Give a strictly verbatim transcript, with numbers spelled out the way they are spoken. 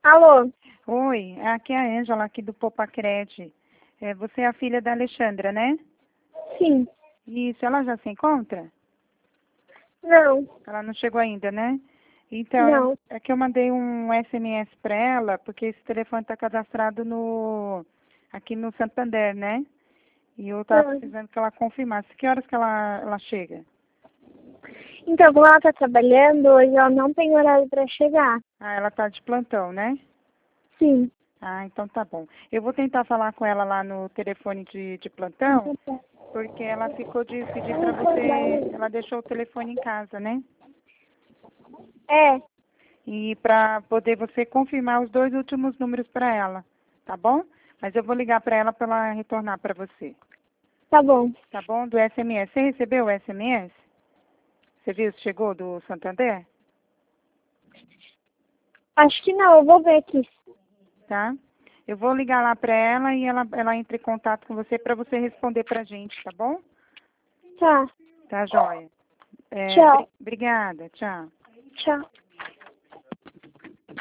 Alô? Oi, aqui é a Ângela, aqui do Popacred. É, você é a filha da Alexandra, né? Sim. Isso, ela já se encontra? Não. Ela não chegou ainda, né? Então, Não. é que eu mandei um S M S para ela, porque esse telefone está cadastrado no aqui no Santander, né? E eu estava Não. precisando que ela confirmasse. Que horas que ela, ela chega? Então, como ela tá trabalhando, hoje ela não tem horário para chegar. Ah, ela está de plantão, né? Sim. Ah, então tá bom. Eu vou tentar falar com ela lá no telefone de, de plantão, porque ela ficou de pedir para você, ela deixou o telefone em casa, né? É. E para poder você confirmar os dois últimos números para ela, tá bom? Mas eu vou ligar para ela para ela retornar para você, Tá bom. tá bom? Do S M S. Você recebeu o S M S? Você viu se chegou do Santander? Acho que não, eu vou ver aqui. Tá? Eu vou ligar lá para ela e ela, ela entra em contato com você para você responder para a gente, tá bom? Tá. Tá, joia. É, Tchau. bri- obrigada, tchau. Tchau.